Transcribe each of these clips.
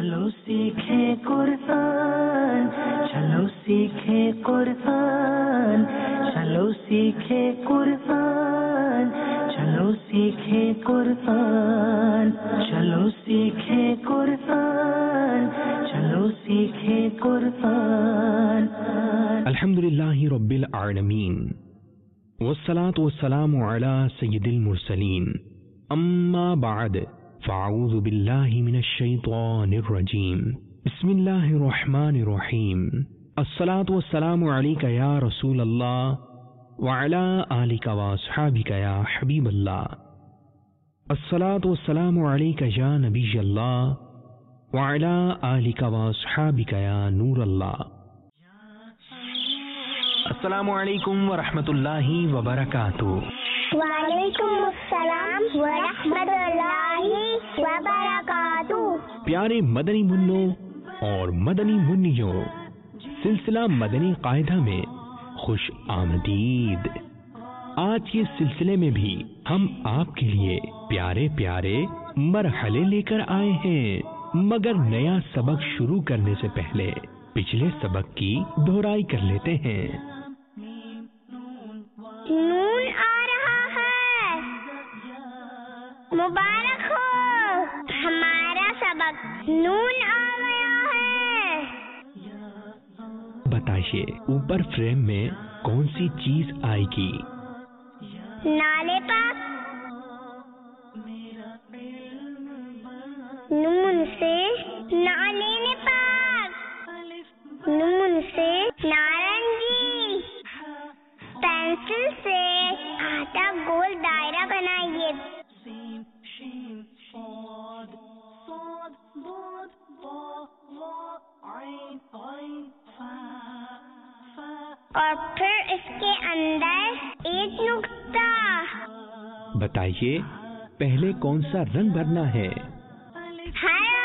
चलो सीखे कुरान, चलो सीखे कुरान, चलो सीखे कुरान, चलो सीखे कुरान, चलो सीखे कुरान, चलो सीखे कुरान। अल्हम्दुलिल्लाहि रब्बिल आलमीन वस्सलातु वस्सलामु अला सय्यिदिल मुरसलीन अम्मा बाद फ़अऊज़ु बिल्लाहि मिनश शैतानिर रजीम बिस्मिल्लाहिर रहमानिर रहीम अस्सलातु वस्सलामु अलैका या रसूल अल्लाह व अला आलिका व अस्हाबिका या हबीब अल्लाह अस्सलातु वस्सलामु अलैका या नबी अल्लाह व अला आलिका व अस्हाबिका या नूर अल्लाह। अस्सलामु अलैकुम व रहमतुल्लाहि व बरकातुहू। वालेकुम अस्सलाम व रहमतुल्लाहि व बरकातुहू। प्यारे मदनी मुन्नों और मदनी मुन्नियों, सिलसिला मदनी कायदा में खुश आमदीद। आज के सिलसिले में भी हम आपके लिए प्यारे प्यारे मरहले लेकर आए हैं, मगर नया सबक शुरू करने से पहले पिछले सबक की दोहराई कर लेते हैं। नून आ रहा है, मुबारक हो हमारा सबक नून आ गया है। बताइए ऊपर फ्रेम में कौन सी चीज आएगी? नाले पाक। नून से नाले ने पाक, नून से नारंगी। पेंसिल से आटा गोल दायरा बनाइए। और फिर इसके अंदर एक नुक्ता। बताइए पहले कौन सा रंग भरना है? हरा।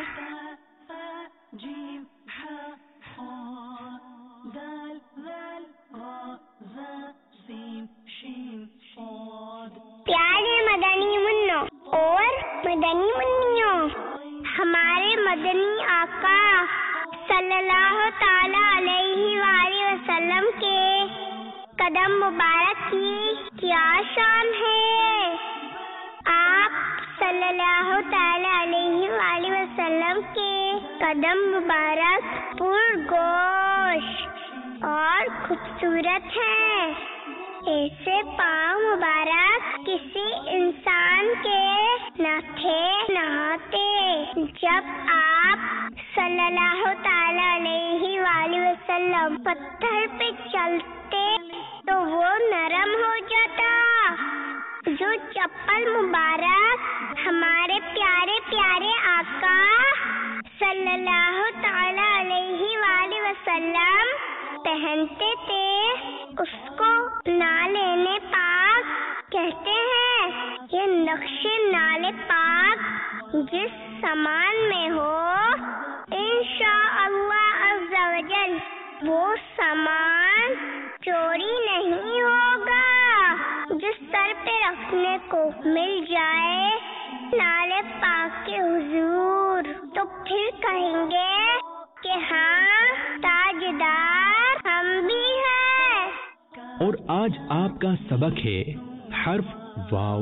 प्यारे मदनी मुन्नों और मदनी मुन्नियों, हमारे मदनी आका सल्लल्लाहु ताला अलैहि वसल्लम के कदम मुबारक की क्या शान है। आप सल्लल्लाहु ताला अलैहि वसल्लम के कदम मुबारक पुरगोश और खूबसूरत हैं। ऐसे पाँव मुबारक किसी इंसान के न थे न होते। जब आप सल्लल्लाहु ताला अलैहि वसल्लम पत्थर पे चलते तो वो नरम हो जाता। जो चप्पल मुबारक हमारे प्यारे प्यारे आका सल्लल्लाहु ताला अलैहि वसल्लम पहनते थे, उसको नाले पाक कहते हैं। ये नक्शे नाले पाक जिस सामान में हो, इंशाअल्लाह अज़्ज़ा वजल वो सामान चोरी नहीं होगा। जिस सर पे रखने को मिल जाए नाले पाक के हुजूर, तो फिर कहेंगे कि हाँ ताजदार हम भी हैं। और आज आपका सबक है हर्फ वाव।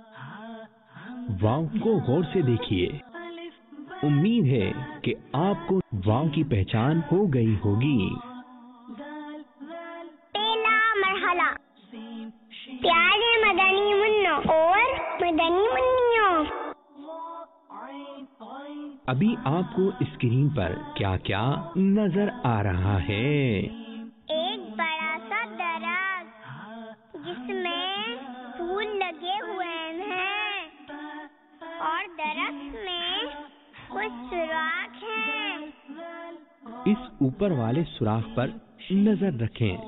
वाव को गौर से देखिए। उम्मीद है कि आपको वाव की पहचान हो गई होगी। पहला मरहला। प्यारे मदनी मुन्नों और मदनी मुन्नियों, अभी आपको स्क्रीन पर क्या क्या नजर आ रहा है? एक बड़ा सा दरख्त जिसमें फूल लगे हुए हैं और दरख्त में कुछ सुराख हैं। इस ऊपर वाले सुराख पर नजर रखें।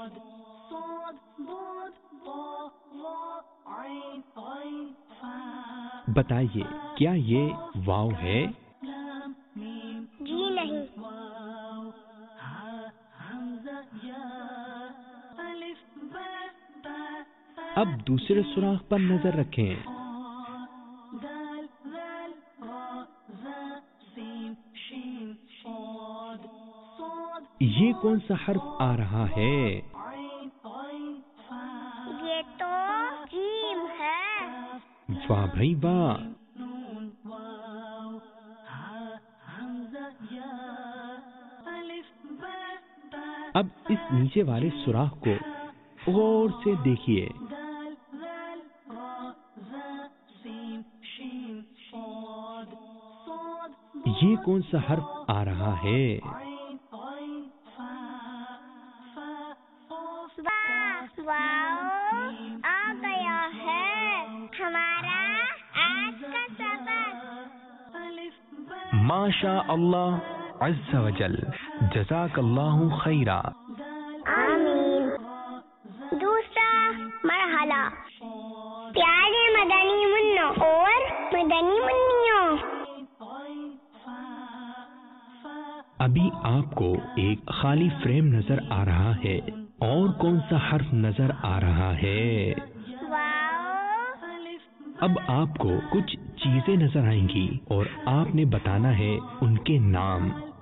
बताइए क्या ये वाव है? जी नहीं। अब दूसरे सुराख पर नजर रखें। یہ کون سا حرف آ رہا ہے؟ یہ تو جیم ہے۔ واہ بھائی واہ۔ اب اس نیچے والے سوراخ کو غور سے دیکھیے۔ یہ کون سا حرف آ رہا ہے؟ واو آ گیا ہے ہمارا آج کا سبق۔ ماشاء اللہ عز و جل، جزاک اللہ خیرا۔ آمین۔ دوسرا مرحلہ، پیارے مدنی منوں اور مدنی منیوں، ابھی آپ کو ایک خالی فریم نظر آ رہا ہے، اور کون سا حرف نظر آ رہا ہے؟ واو۔ اب آپ کو کچھ چیزیں نظر آئیں گی اور آپ نے بتانا ہے ان کے نام۔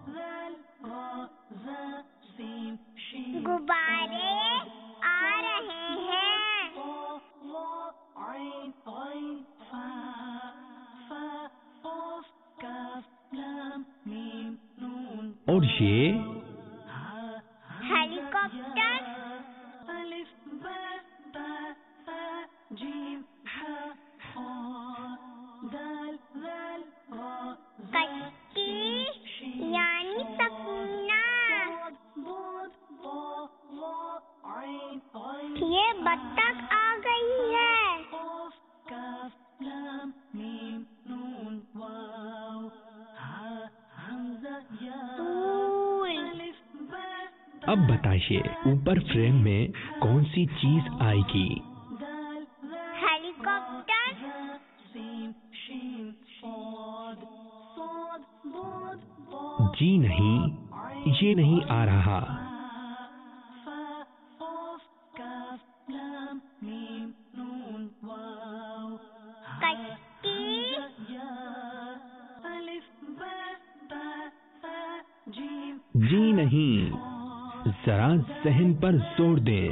غبارے آ رہے ہیں۔ اور یہ ہیلی کاپٹر، کشتی یعنی سفینہ، یہ بطخ آ گئی ہے۔ اب بتائیے اوپر فریم میں کون سی چیز آئے گی؟ ہیلی کاپٹر، جی نہیں، یہ نہیں آ رہا۔ کشتی، جی نہیں، ذرا ذہن پر زور دیں۔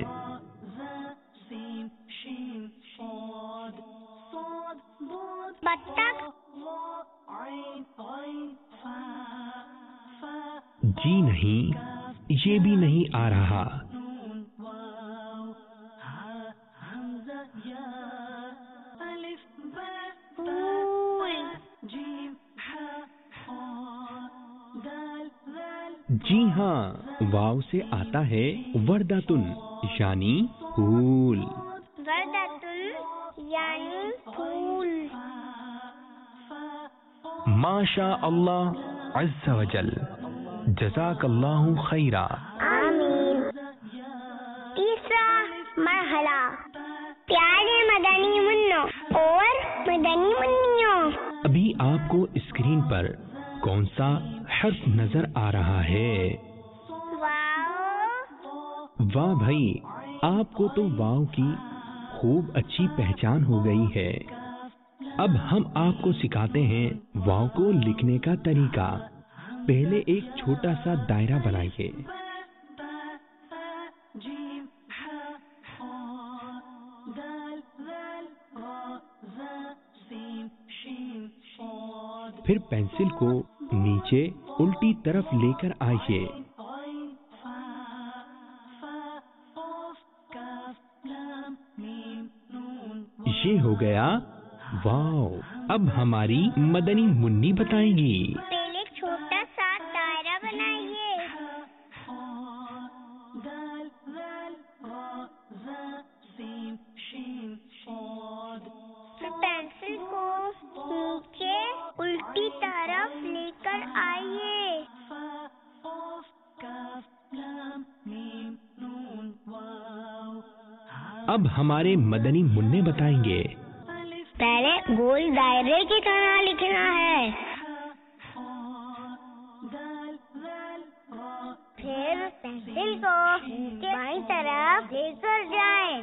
بطخ، جی نہیں، یہ بھی نہیں آ رہا۔ جی ہاں، واو سے آتا ہے وردتن یعنی پھول۔ وردتن یعنی پھول۔ ماشاء اللہ عز و جل، جزاک اللہ خیرا۔ آمین۔ تیسرا مرحلہ، پیارے مدنی منوں اور مدنی منیوں، ابھی آپ کو اسکرین پر کون سا حرف نظر آ رہا ہے؟ واو۔ واہ بھائی، آپ کو تو واو کی خوب اچھی پہچان ہو گئی ہے۔ اب ہم آپ کو سکھاتے ہیں واو کو لکھنے کا طریقہ۔ پہلے ایک چھوٹا سا دائرہ بنائیے۔ پھر پینسل کو نیچے الٹی طرف لے کر آئیے۔ یہ ہو گیا واو۔ اب ہماری مدنی منی بتائیں گی۔ پہلے ایک چھوٹا سا دائرہ بنائیے۔ پھر پینسل کو نیچے الٹی طرف لے کر آئیے۔ اب ہمارے مدنی منع بتائیں گے۔ پہلے گول دائرے کی طرح لکھنا ہے، پھر پینسل کو بائیں طرف لے کر جائیں۔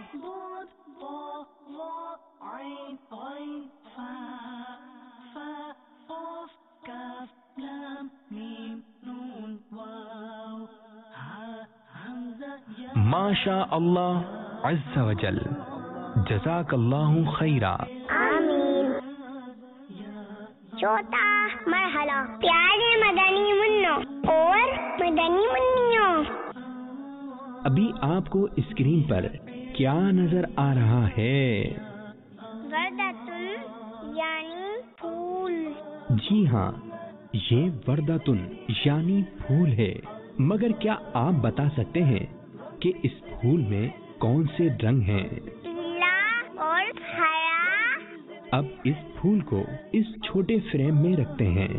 ماشا اللہ عز و جل. جزاک اللہ خیرا. آمین. چوتھا مرحلہ پیارے مدنی منوں اور مدنی منیوں. ابھی آپ کو اسکرین پر کیا نظر آ رہا ہے؟ وردتن یعنی پھول. جی ہاں، یہ وردتن یعنی پھول ہے. مگر کیا آپ بتا سکتے ہیں کہ اس پھول میں کون سے رنگ ہیں؟ پیلا اور ہرا. اب اس پھول کو اس چھوٹے فریم میں رکھتے ہیں.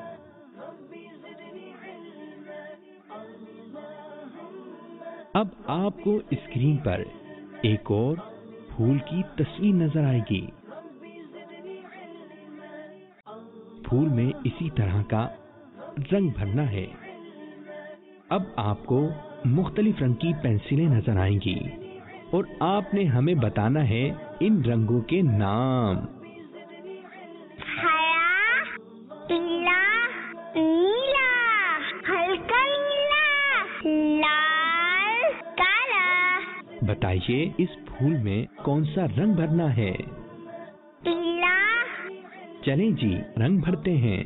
اب آپ کو اسکرین پر ایک اور پھول کی تصویر نظر آئے گی. پھول میں اسی طرح کا رنگ بھرنا ہے. اب آپ کو مختلف رنگ کی پینسلیں نظر آئیں گی اور آپ نے ہمیں بتانا ہے ان رنگوں کے نام. ہرا، پیلا، نیلا، ہلکا نیلا، لال، کالا. بتائیے اس پھول میں کون سا رنگ بھرنا ہے؟ پیلا. چلیں جی، رنگ بھرتے ہیں.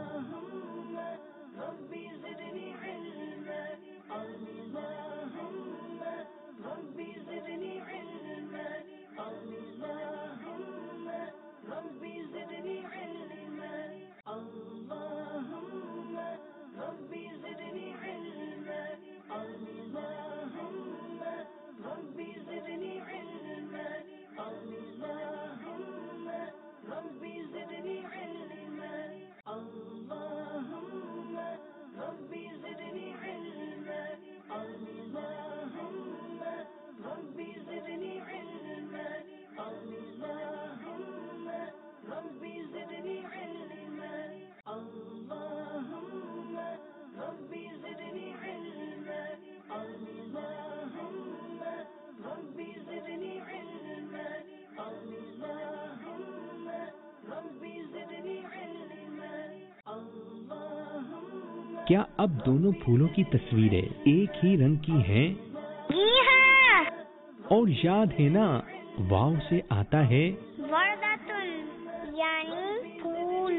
کیا اب دونوں پھولوں کی تصویریں ایک ہی رنگ کی ہیں؟ جی ہاں. اور یاد ہے نا، واو سے آتا ہے وردتن یعنی پھول.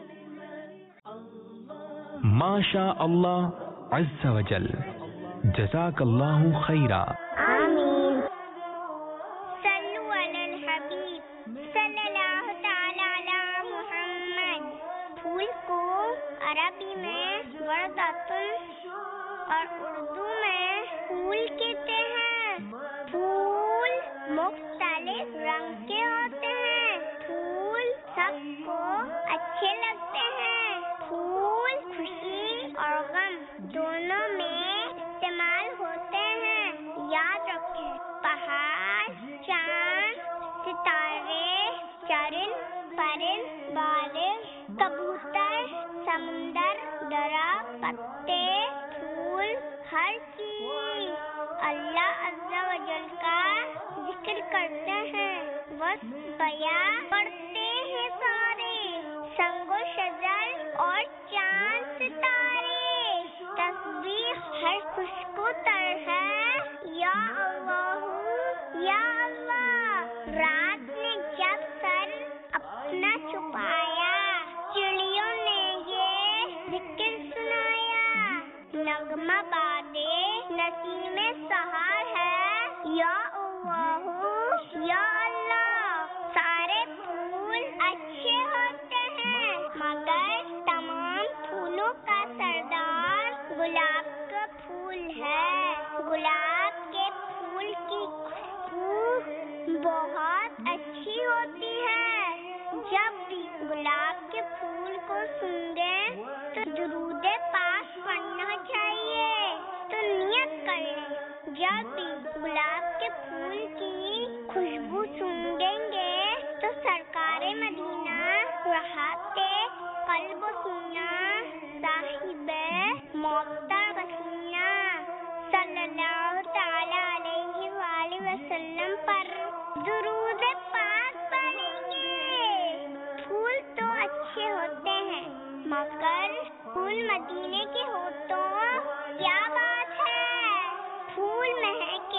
ماشا اللہ عز و جل. جزاک اللہ خیرا. آمین. صلو علی الحبیب صلی اللہ تعالی علی محمد. پھول کو عربی میں وردتن اور اردو میں پھول کہتے ہیں. پھول مختلف رنگ کے ہوتے ہیں. پھول سب کو اچھے لگتے ہیں. پھول خوشی اور غم دونوں میں استعمال ہوتے ہیں. یاد رکھیں، پہاڑ، چاند، ستارے، چرند، پرند، بارش، کبوتر، سمندر، درا، پتے، پھول، ہر چیز اللہ عز و جل کا ذکر کرتے ہیں. وصف بیان کرتے ہیں سارے. سنگ و شجر اور چاند ستارے. تسبیح ہر خوشبو تر ہے. یا اللہ، یا اللہ. رات نے جب سر اپنا چھپایا، چڑیوں نے یہ ذکر سنایا. نغمہ بادے نسیم سحر ہے. یا اللہ، یا اللہ. سارے پھول اچھے ہوتے ہیں مگر تمام پھولوں کا سردار گلاب کا پھول ہے. گلاب کے پھول کی خوشبو بہت اچھی ہوتی ہے. جب بھی گلاب کے پھول کو سونگھیں تو درود پاک پڑھنا چاہیے. تو نیت کر لیں، جب بھی گلاب کے پھول کی خوشبو سونگھیں گے تو سرکار مدینہ راحت قلب و سینہ صاحب معطر وسینہ صلی اللہ تعالی علیہ وآلہ وسلم پر درود پاک پڑھیں گے. پھول تو اچھے ہوتے ہیں مگر پھول مدینے کے ہو تو کیا بات ہے. پھول مہک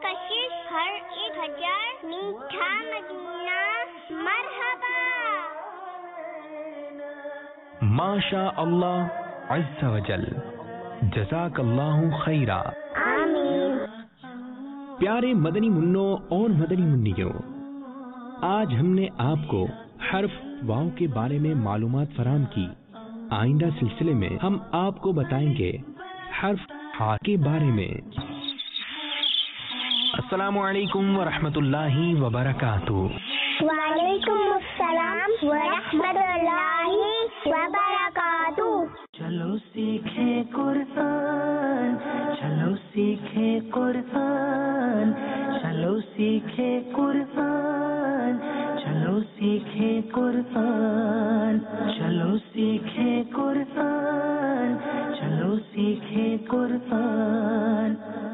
कशिश हर एक हजार मीठा मदीना मरहबा। माशा अल्लाह अज़्ज़ा वजल, जज़ाकल्लाहु खैरा। आमीन। प्यारे मदनी मुन्नों और मदनी मुन्नियों, आज हमने आपको हर्फ वाव के बारे में मालूमात फराहम की। आइंदा सिलसिले में हम आपको बताएंगे हर्फ हा के बारे में। अस्सलामु अलैकुम व रहमतुल्लाहि व बरकातुहू। वालेकुम अस्सलाम व रहमतुल्लाहि व बरकातुहू। चलो सीखे कुरान, चलो सीखे कुरान, चलो सीखे कुरान, चलो सीखे कुरान, चलो सीखे कुरान, चलो सीखे कुरान।